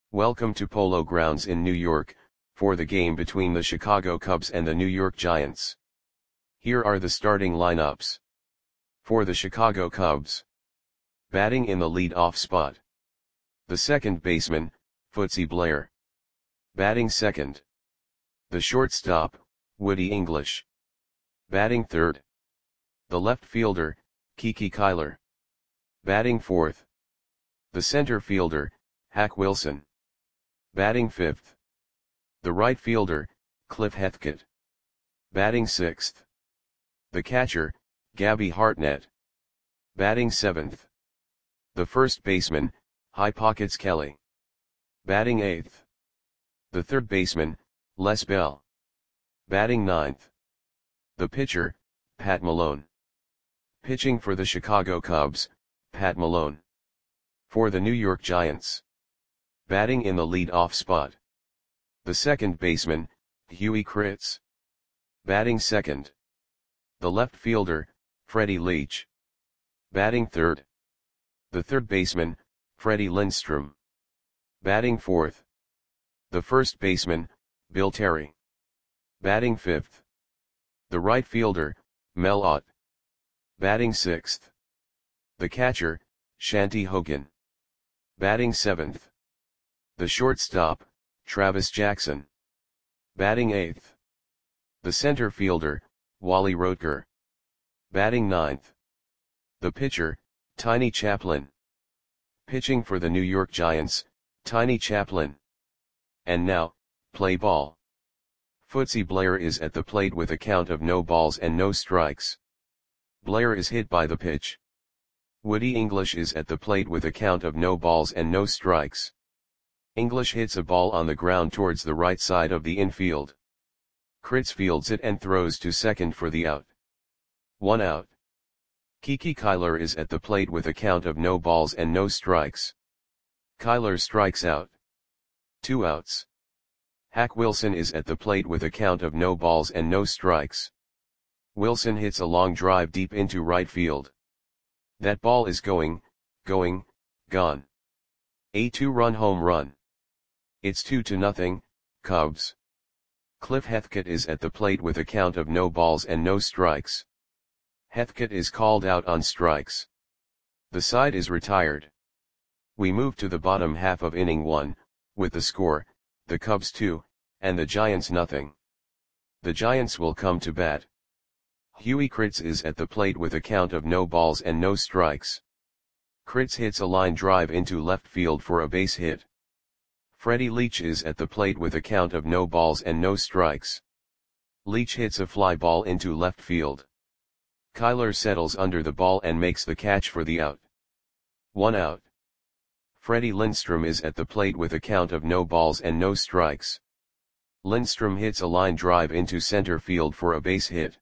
Welcome to Polo Grounds in New York, for the game between the Chicago Cubs and the New York Giants. Here are the starting lineups. For the Chicago Cubs. Batting in the lead-off spot. The second baseman, Footsy Blair. Batting second. The shortstop, Woody English. Batting third. The left fielder, Kiki Kyler. Batting fourth. The center fielder, Hack Wilson. Batting fifth. The right fielder, Cliff Hethkett. Batting sixth. The catcher, Gabby Hartnett. Batting seventh. The first baseman, High Pockets Kelly. Batting eighth. The third baseman, Les Bell. Batting ninth. The pitcher, Pat Malone. Pitching for the Chicago Cubs, Pat Malone. For the New York Giants. Batting in the lead-off spot. The second baseman, Huey Kritz. Batting second. The left fielder, Freddie Leach. Batting third. The third baseman, Freddie Lindstrom. Batting fourth. The first baseman, Bill Terry. Batting fifth. The right fielder, Mel Ott. Batting sixth. The catcher, Shanty Hogan. Batting seventh. The shortstop, Travis Jackson. Batting eighth. The center fielder, Wally Rotger. Batting ninth. The pitcher, Tiny Chaplin. Pitching for the New York Giants, Tiny Chaplin. And now, play ball. Footsy Blair is at the plate with a count of no balls and no strikes. Blair is hit by the pitch. Woody English is at the plate with a count of no balls and no strikes. English hits a ball on the ground towards the right side of the infield. Kritz fields it and throws to second for the out. 1 out. Kiki Kyler is at the plate with a count of no balls and no strikes. Kyler strikes out. 2 outs. Hack Wilson is at the plate with a count of no balls and no strikes. Wilson hits a long drive deep into right field. That ball is gone. A 2-run home run. It's 2-0, Cubs. Cliff Hethkett is at the plate with a count of no balls and no strikes. Hethkett is called out on strikes. The side is retired. We move to the bottom half of inning 1, with the score, the Cubs 2, and the Giants nothing. The Giants will come to bat. Huey Kritz is at the plate with a count of no balls and no strikes. Kritz hits a line drive into left field for a base hit. Freddie Leach is at the plate with a count of no balls and no strikes. Leach hits a fly ball into left field. Kyler settles under the ball and makes the catch for the out. 1 out. Freddie Lindstrom is at the plate with a count of no balls and no strikes. Lindstrom hits a line drive into center field for a base hit.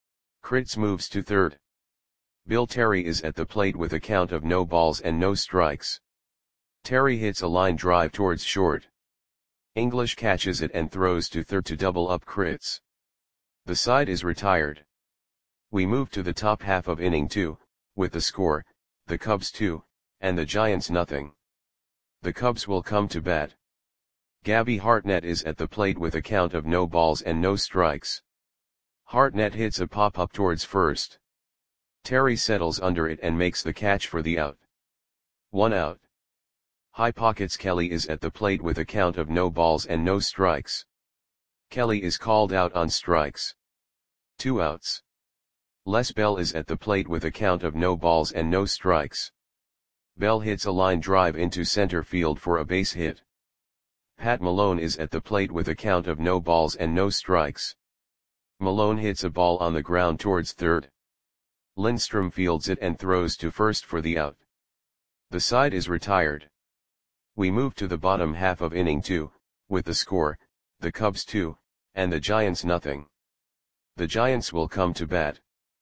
Kritz moves to third. Bill Terry is at the plate with a count of no balls and no strikes. Terry hits a line drive towards short. English catches it and throws to third to double up Kritz. The side is retired. We move to the top half of inning 2, with the score, the Cubs 2, and the Giants nothing. The Cubs will come to bat. Gabby Hartnett is at the plate with a count of no balls and no strikes. Hartnett hits a pop-up towards first. Terry settles under it and makes the catch for the out. 1 out. High Pockets Kelly is at the plate with a count of no balls and no strikes. Kelly is called out on strikes. 2 outs. Les Bell is at the plate with a count of no balls and no strikes. Bell hits a line drive into center field for a base hit. Pat Malone is at the plate with a count of no balls and no strikes. Malone hits a ball on the ground towards third. Lindstrom fields it and throws to first for the out. The side is retired. We move to the bottom half of inning 2, with the score, the Cubs 2, and the Giants nothing. The Giants will come to bat.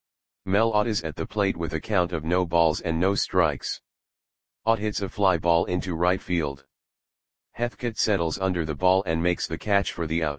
Mel Ott is at the plate with a count of no balls and no strikes. Ott hits a fly ball into right field. Hethkett settles under the ball and makes the catch for the out.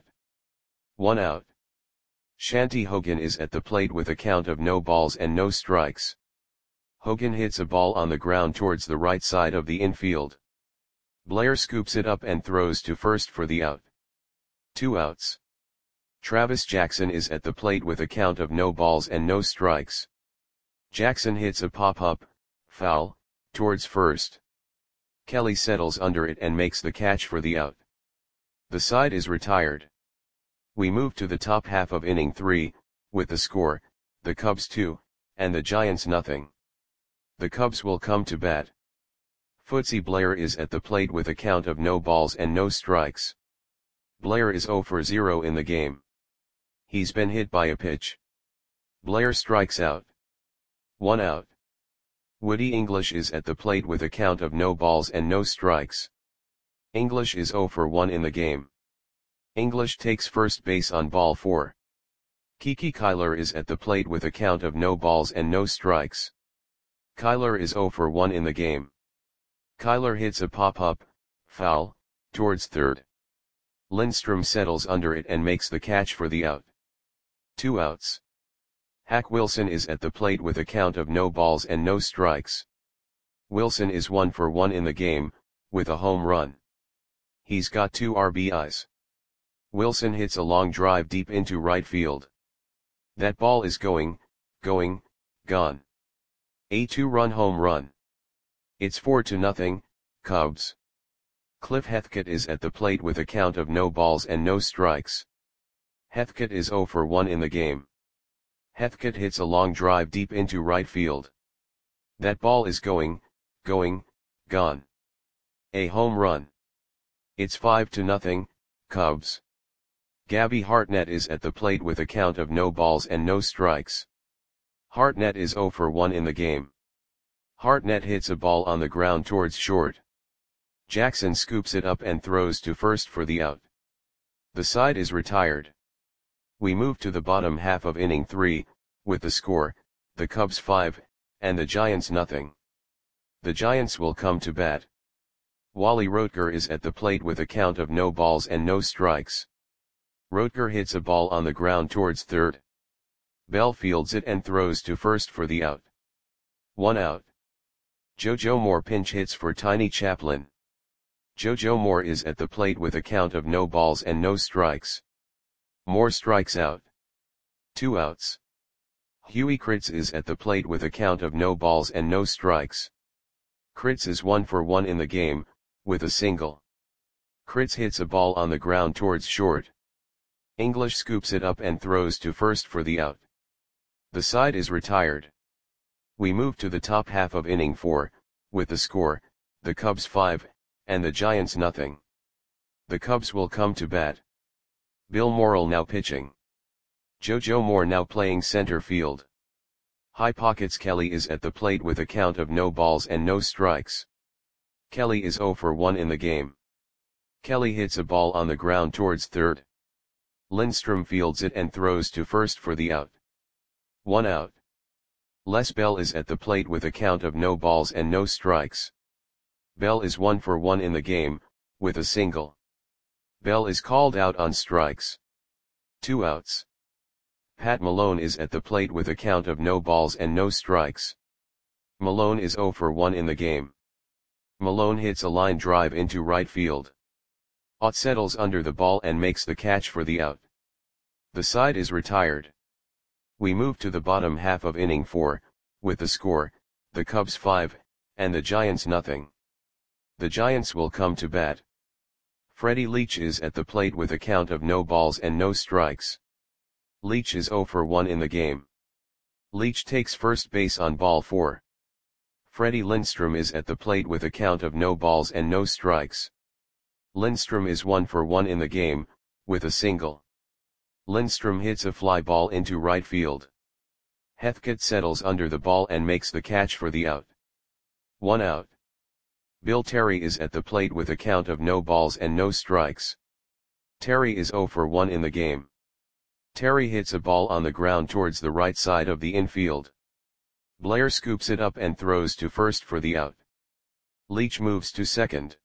1 out. Shanty Hogan is at the plate with a count of no balls and no strikes. Hogan hits a ball on the ground towards the right side of the infield. Blair scoops it up and throws to first for the out. 2 outs. Travis Jackson is at the plate with a count of no balls and no strikes. Jackson hits a pop-up, foul, towards first. Kelly settles under it and makes the catch for the out. The side is retired. We move to the top half of inning 3, with the score, the Cubs 2, and the Giants nothing. The Cubs will come to bat. Footsie Blair is at the plate with a count of no balls and no strikes. Blair is 0 for 0 in the game. He's been hit by a pitch. Blair strikes out. 1 out. Woody English is at the plate with a count of no balls and no strikes. English is 0 for 1 in the game. English takes first base on ball 4. Kiki Kyler is at the plate with a count of no balls and no strikes. Kyler is 0 for 1 in the game. Kyler hits a pop-up, foul, towards third. Lindstrom settles under it and makes the catch for the out. 2 outs. Hack Wilson is at the plate with a count of no balls and no strikes. Wilson is 1 for 1 in the game, with a home run. He's got 2 RBIs. Wilson hits a long drive deep into right field. That ball is going, gone. A 2-run home run. It's 4-0, Cubs. Cliff Heathcote is at the plate with a count of no balls and no strikes. Heathcote is 0 for 1 in the game. Heathcote hits a long drive deep into right field. That ball is going, gone. A home run. It's 5-0, Cubs. Gabby Hartnett is at the plate with a count of no balls and no strikes. Hartnett is 0 for 1 in the game. Hartnett hits a ball on the ground towards short. Jackson scoops it up and throws to first for the out. The side is retired. We move to the bottom half of inning 3, with the score, the Cubs 5, and the Giants nothing. The Giants will come to bat. Wally Roetger is at the plate with a count of no balls and no strikes. Roetger hits a ball on the ground towards third. Bell fields it and throws to first for the out. 1 out. JoJo Moore pinch hits for Tiny Chaplin. JoJo Moore is at the plate with a count of no balls and no strikes. Moore strikes out. 2 outs. Huey Kritz is at the plate with a count of no balls and no strikes. Kritz is 1 for 1 in the game, with a single. Kritz hits a ball on the ground towards short. English scoops it up and throws to first for the out. The side is retired. We move to the top half of inning 4, with the score, the Cubs 5, and the Giants nothing. The Cubs will come to bat. Bill Morrill now pitching. JoJo Moore now playing center field. High Pockets Kelly is at the plate with a count of no balls and no strikes. Kelly is 0 for 1 in the game. Kelly hits a ball on the ground towards third. Lindstrom fields it and throws to first for the out. 1 out. Les Bell is at the plate with a count of no balls and no strikes. Bell is 1 for 1 in the game, with a single. Bell is called out on strikes. 2 outs. Pat Malone is at the plate with a count of no balls and no strikes. Malone is 0 for 1 in the game. Malone hits a line drive into right field. Ott settles under the ball and makes the catch for the out. The side is retired. We move to the bottom half of inning 4, with the score, the Cubs 5, and the Giants nothing. The Giants will come to bat. Freddie Leach is at the plate with a count of no balls and no strikes. Leach is 0 for 1 in the game. Leach takes first base on ball 4. Freddie Lindstrom is at the plate with a count of no balls and no strikes. Lindstrom is 1 for 1 in the game, with a single. Lindstrom hits a fly ball into right field. Heathcote settles under the ball and makes the catch for the out. 1 out. Bill Terry is at the plate with a count of no balls and no strikes. Terry is 0 for 1 in the game. Terry hits a ball on the ground towards the right side of the infield. Blair scoops it up and throws to first for the out. Leach moves to second.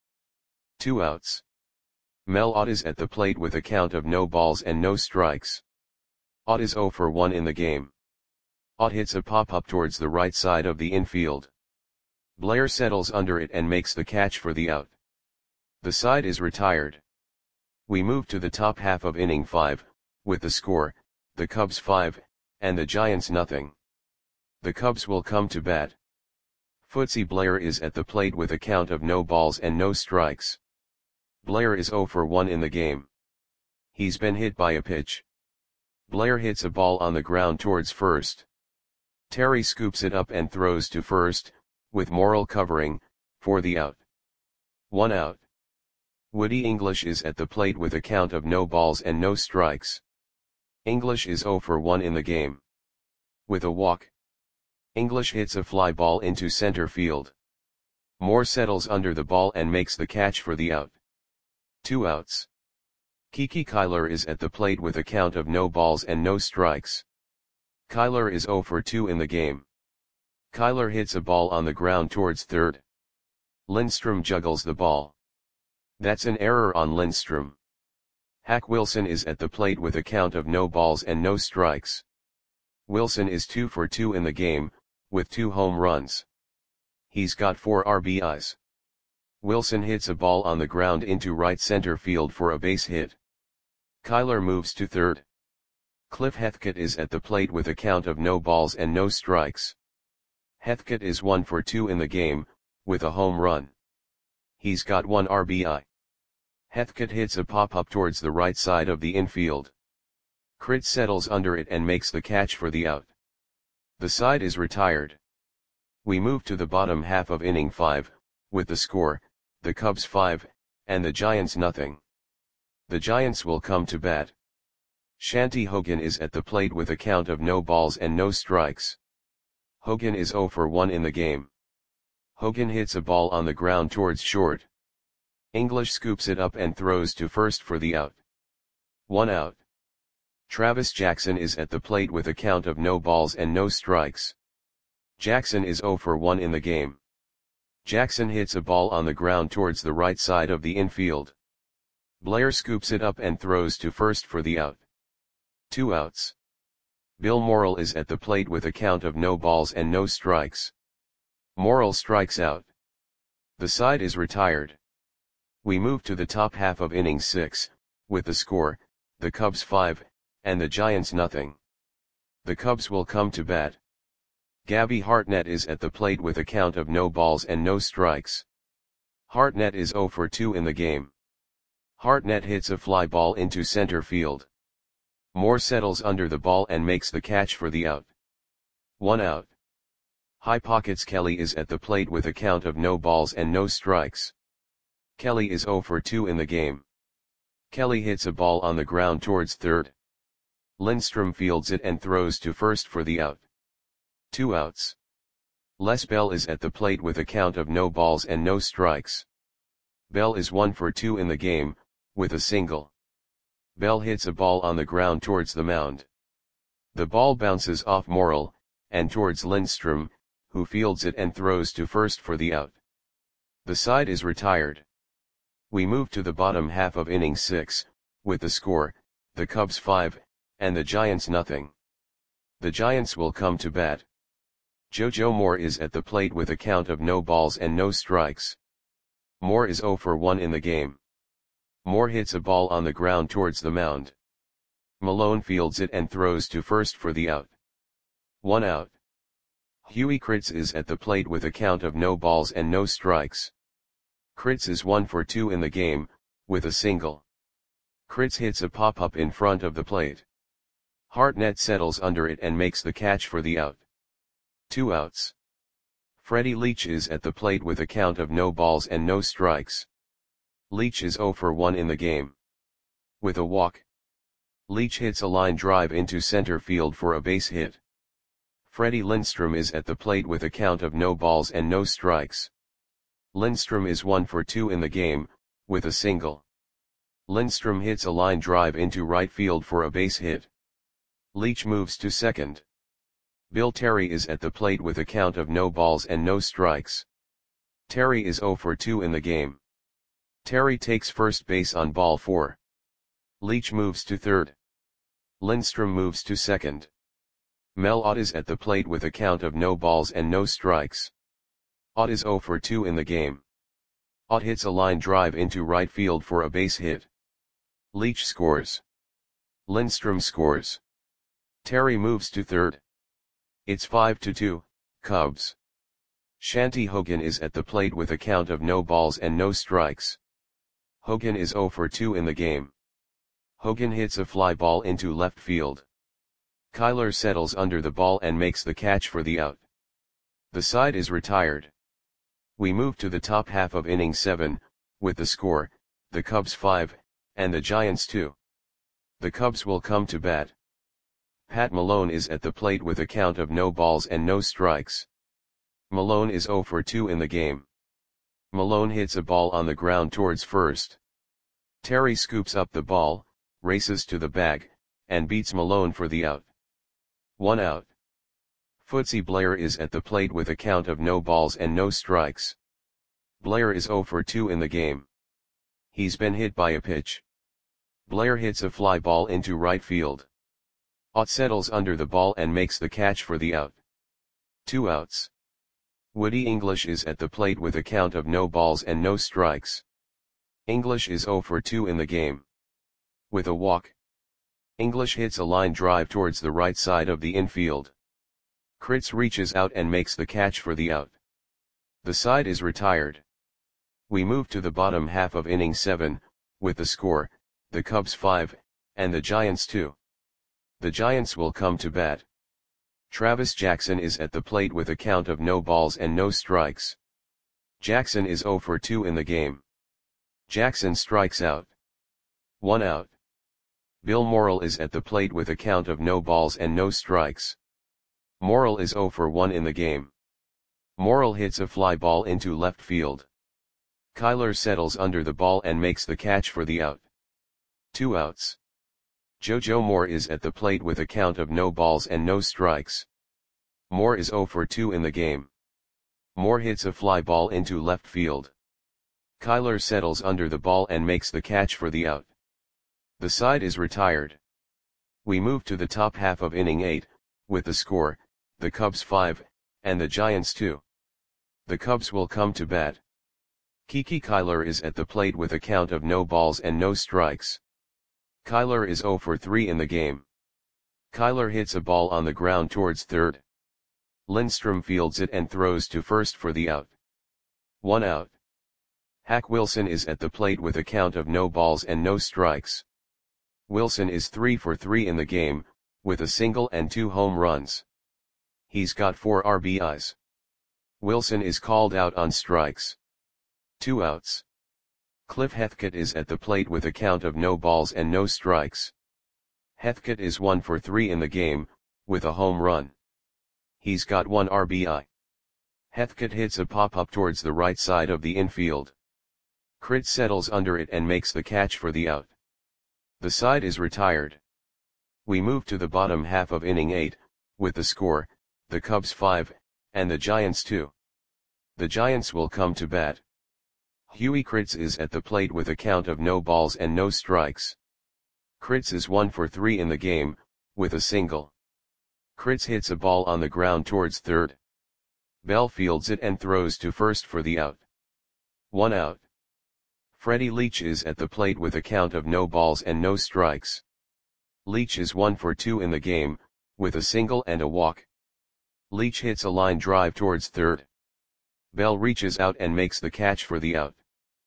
2 outs. Mel Ott is at the plate with a count of no balls and no strikes. Ott is 0 for 1 in the game. Ott hits a pop-up towards the right side of the infield. Blair settles under it and makes the catch for the out. The side is retired. We move to the top half of inning 5, with the score, the Cubs 5, and the Giants nothing. The Cubs will come to bat. Footsy Blair is at the plate with a count of no balls and no strikes. Blair is 0 for 1 in the game. He's been hit by a pitch. Blair hits a ball on the ground towards first. Terry scoops it up and throws to first, with Morrill covering, for the out. 1 out. Woody English is at the plate with a count of no balls and no strikes. English is 0 for 1 in the game. With a walk, English hits a fly ball into center field. Moore settles under the ball and makes the catch for the out. 2 outs. Kiki Kyler is at the plate with a count of no balls and no strikes. Kyler is 0 for 2 in the game. Kyler hits a ball on the ground towards third. Lindstrom juggles the ball. That's an error on Lindstrom. Hack Wilson is at the plate with a count of no balls and no strikes. Wilson is 2 for 2 in the game, with 2 home runs. He's got 4 RBIs. Wilson hits a ball on the ground into right center field for a base hit. Kyler moves to third. Cliff Heathcote is at the plate with a count of no balls and no strikes. Heathcote is 1 for 2 in the game, with a home run. He's got 1 RBI. Heathcote hits a pop-up towards the right side of the infield. Crit settles under it and makes the catch for the out. The side is retired. We move to the bottom half of inning 5, with the score, the Cubs 5, and the Giants nothing. The Giants will come to bat. Shanty Hogan is at the plate with a count of no balls and no strikes. Hogan is 0 for 1 in the game. Hogan hits a ball on the ground towards short. English scoops it up and throws to first for the out. 1 out. Travis Jackson is at the plate with a count of no balls and no strikes. Jackson is 0 for 1 in the game. Jackson hits a ball on the ground towards the right side of the infield. Blair scoops it up and throws to first for the out. 2 outs. Bill Morrill is at the plate with a count of no balls and no strikes. Morrill strikes out. The side is retired. We move to the top half of inning 6, with the score, the Cubs 5, and the Giants nothing. The Cubs will come to bat. Gabby Hartnett is at the plate with a count of no balls and no strikes. Hartnett is 0 for 2 in the game. Hartnett hits a fly ball into center field. Moore settles under the ball and makes the catch for the out. 1 out. High Pockets Kelly is at the plate with a count of no balls and no strikes. Kelly is 0 for 2 in the game. Kelly hits a ball on the ground towards third. Lindstrom fields it and throws to first for the out. 2 outs. Les Bell is at the plate with a count of no balls and no strikes. Bell is 1 for 2 in the game, with a single. Bell hits a ball on the ground towards the mound. The ball bounces off Morrill, and towards Lindstrom, who fields it and throws to first for the out. The side is retired. We move to the bottom half of inning 6, with the score, the Cubs 5, and the Giants nothing. The Giants will come to bat. JoJo Moore is at the plate with a count of no balls and no strikes. Moore is 0 for 1 in the game. Moore hits a ball on the ground towards the mound. Malone fields it and throws to first for the out. 1 out. Huey Critz is at the plate with a count of no balls and no strikes. Critz is 1 for 2 in the game, with a single. Critz hits a pop-up in front of the plate. Hartnett settles under it and makes the catch for the out. 2 outs. Freddie Leach is at the plate with a count of no balls and no strikes. Leach is 0 for 1 in the game. With a walk, Leach hits a line drive into center field for a base hit. Freddie Lindstrom is at the plate with a count of no balls and no strikes. Lindstrom is 1 for 2 in the game, with a single. Lindstrom hits a line drive into right field for a base hit. Leach moves to second. Bill Terry is at the plate with a count of no balls and no strikes. Terry is 0 for 2 in the game. Terry takes first base on ball 4. Leach moves to third. Lindstrom moves to second. Mel Ott is at the plate with a count of no balls and no strikes. Ott is 0 for 2 in the game. Ott hits a line drive into right field for a base hit. Leach scores. Lindstrom scores. Terry moves to third. It's 5-2, Cubs. Shanty Hogan is at the plate with a count of no balls and no strikes. Hogan is 0 for 2 in the game. Hogan hits a fly ball into left field. Kyler settles under the ball and makes the catch for the out. The side is retired. We move to the top half of inning 7, with the score, the Cubs 5, and the Giants 2. The Cubs will come to bat. Pat Malone is at the plate with a count of no balls and no strikes. Malone is 0 for 2 in the game. Malone hits a ball on the ground towards first. Terry scoops up the ball, races to the bag, and beats Malone for the out. 1 out. Footsy Blair is at the plate with a count of no balls and no strikes. Blair is 0 for 2 in the game. He's been hit by a pitch. Blair hits a fly ball into right field. Ott settles under the ball and makes the catch for the out. 2 outs. Woody English is at the plate with a count of no balls and no strikes. English is 0 for 2 in the game. With a walk. English hits a line drive towards the right side of the infield. Kritz reaches out and makes the catch for the out. The side is retired. We move to the bottom half of inning 7, with the score, the Cubs 5, and the Giants 2. The Giants will come to bat. Travis Jackson is at the plate with a count of no balls and no strikes. Jackson is 0 for 2 in the game. Jackson strikes out. 1 out. Bill Morrill is at the plate with a count of no balls and no strikes. Morrill is 0 for 1 in the game. Morrill hits a fly ball into left field. Kyler settles under the ball and makes the catch for the out. 2 outs. JoJo Moore is at the plate with a count of no balls and no strikes. Moore is 0 for 2 in the game. Moore hits a fly ball into left field. Kyler settles under the ball and makes the catch for the out. The side is retired. We move to the top half of inning 8, with the score, the Cubs 5, and the Giants 2. The Cubs will come to bat. Kiki Kyler is at the plate with a count of no balls and no strikes. Kyler is 0 for 3 in the game. Kyler hits a ball on the ground towards third. Lindstrom fields it and throws to first for the out. 1 out. Hack Wilson is at the plate with a count of no balls and no strikes. Wilson is 3 for 3 in the game, with a single and 2 home runs. He's got 4 RBIs. Wilson is called out on strikes. 2 outs. Cliff Heathcote is at the plate with a count of no balls and no strikes. Heathcote is 1 for 3 in the game, with a home run. He's got 1 RBI. Heathcote hits a pop-up towards the right side of the infield. Kritz settles under it and makes the catch for the out. The side is retired. We move to the bottom half of inning 8, with the score, the Cubs 5, and the Giants 2. The Giants will come to bat. Huey Kritz is at the plate with a count of no balls and no strikes. Kritz is 1 for 3 in the game, with a single. Kritz hits a ball on the ground towards third. Bell fields it and throws to first for the out. 1 out. Freddie Leach is at the plate with a count of no balls and no strikes. Leach is 1 for 2 in the game, with a single and a walk. Leach hits a line drive towards third. Bell reaches out and makes the catch for the out.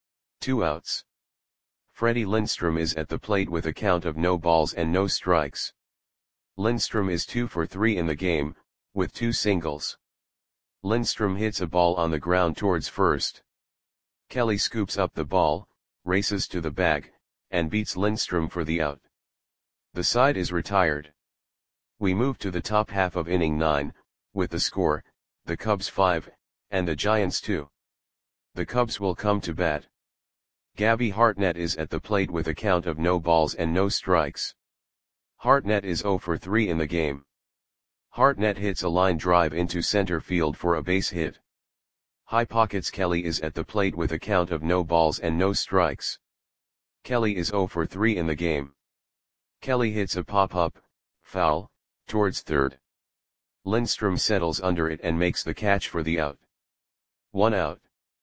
2 outs. Freddie Lindstrom is at the plate with a count of no balls and no strikes. Lindstrom is 2 for 3 in the game, with 2 singles. Lindstrom hits a ball on the ground towards first. Kelly scoops up the ball, races to the bag, and beats Lindstrom for the out. The side is retired. We move to the top half of inning 9, with the score, the Cubs 5, and the Giants 2. The Cubs will come to bat. Gabby Hartnett is at the plate with a count of no balls and no strikes. Hartnett is 0 for 3 in the game. Hartnett hits a line drive into center field for a base hit. High Pockets Kelly is at the plate with a count of no balls and no strikes. Kelly is 0 for 3 in the game. Kelly hits a pop-up, foul, towards third. Lindstrom settles under it and makes the catch for the out. 1 out.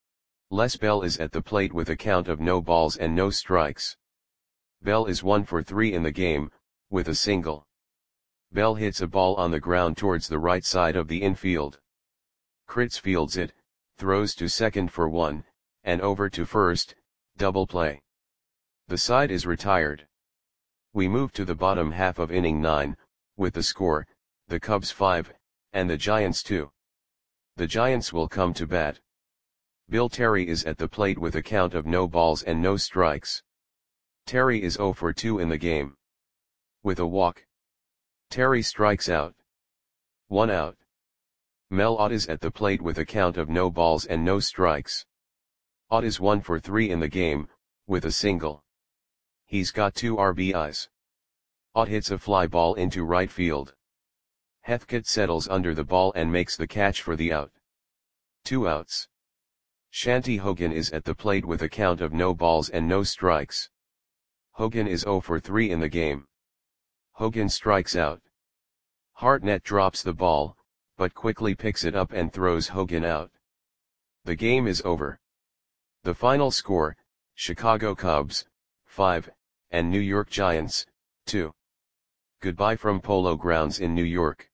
Les Bell is at the plate with a count of no balls and no strikes. Bell is 1 for 3 in the game, with a single. Bell hits a ball on the ground towards the right side of the infield. Kritz fields it, throws to second for 1, and over to first, double play. The side is retired. We move to the bottom half of inning 9, with the score, the Cubs 5, and the Giants 2. The Giants will come to bat. Bill Terry is at the plate with a count of no balls and no strikes. Terry is 0 for 2 in the game. With a walk, Terry strikes out. 1 out. Mel Ott is at the plate with a count of no balls and no strikes. Ott is 1 for 3 in the game, with a single. He's got 2 RBIs. Ott hits a fly ball into right field. Heathcote settles under the ball and makes the catch for the out. 2 outs. Shanty Hogan is at the plate with a count of no balls and no strikes. Hogan is 0 for 3 in the game. Hogan strikes out. Hartnett drops the ball, but quickly picks it up and throws Hogan out. The game is over. The final score, Chicago Cubs, 5, and New York Giants, 2. Goodbye from Polo Grounds in New York.